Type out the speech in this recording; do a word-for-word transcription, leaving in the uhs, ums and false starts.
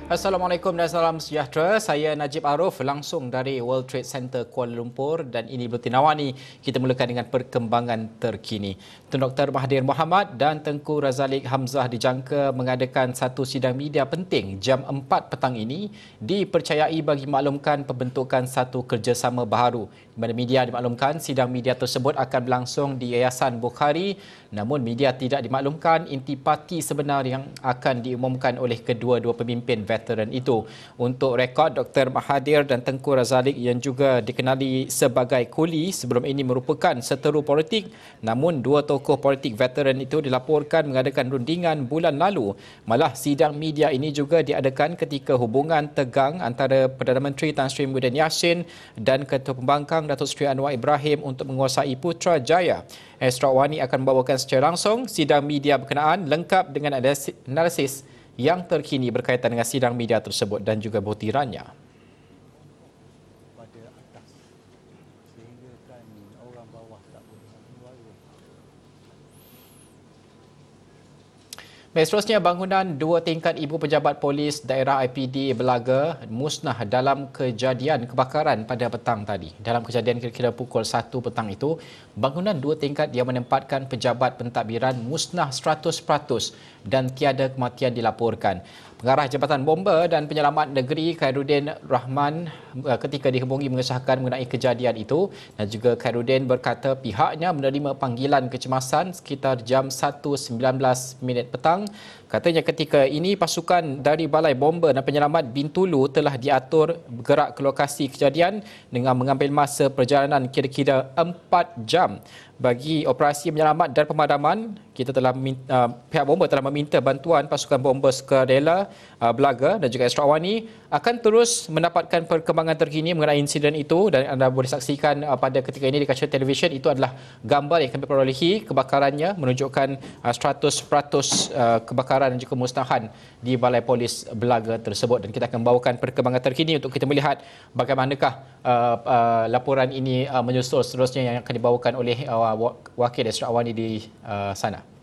Assalamualaikum dan salam sejahtera. Saya Najib Aruf langsung dari World Trade Center Kuala Lumpur dan ini Buletin Awal. Kita mulakan dengan perkembangan terkini. Tun Doktor Mahathir Mohamad dan Tengku Razaleigh Hamzah dijangka mengadakan satu sidang media penting jam empat petang ini dipercayai bagi maklumkan pembentukan satu kerjasama baharu. Di mana media dimaklumkan sidang media tersebut akan berlangsung di Yayasan Bukhari, namun media tidak dimaklumkan intipati sebenar yang akan diumumkan oleh kedua-dua pemimpin veteran itu. Untuk rekod, Doktor Mahathir dan Tengku Razaleigh yang juga dikenali sebagai kuli sebelum ini merupakan seteru politik, namun dua tokoh politik veteran itu dilaporkan mengadakan rundingan bulan lalu. Malah sidang media ini juga diadakan ketika hubungan tegang antara Perdana Menteri Tan Sri Muhyiddin Yassin dan Ketua Pembangkang Datuk Seri Anwar Ibrahim untuk menguasai Putrajaya. Astro Wani akan membawakan secara langsung sidang media berkenaan lengkap dengan analisis yang terkini berkaitan dengan sidang media tersebut dan juga butirannya. Pada atas sehingga kan orang bawah tak boleh keluar. Baik, seterusnya, bangunan dua tingkat ibu pejabat polis daerah I P D Belaga musnah dalam kejadian kebakaran pada petang tadi. Dalam kejadian kira-kira pukul satu petang itu, bangunan dua tingkat yang menempatkan pejabat pentadbiran musnah seratus peratus dan tiada kematian dilaporkan. Pengarah Jabatan Bomba dan Penyelamat Negeri Khairuddin Rahman ketika dihubungi mengesahkan mengenai kejadian itu, dan juga Khairuddin berkata pihaknya menerima panggilan kecemasan sekitar jam satu sembilan belas minit petang. Katanya ketika ini pasukan dari Balai Bomba dan Penyelamat Bintulu telah diatur bergerak ke lokasi kejadian dengan mengambil masa perjalanan kira-kira empat jam. Bagi operasi menyelamat dan pemadaman, kita telah uh, pihak bomba telah meminta bantuan pasukan bomba sukarela uh, Belaga dan juga Astro Awani akan terus mendapatkan perkembangan terkini mengenai insiden itu, dan anda boleh saksikan uh, pada ketika ini di kaca televisyen. Itu adalah gambar yang kami perolehi kebakarannya menunjukkan uh, seratus peratus uh, kebakaran dan juga musnahan di Balai Polis Belaga tersebut, dan kita akan bawakan perkembangan terkini untuk kita melihat bagaimanakah uh, uh, laporan ini uh, menyusul seterusnya yang akan dibawakan oleh uh, Wakil Astro Awani di uh, sana.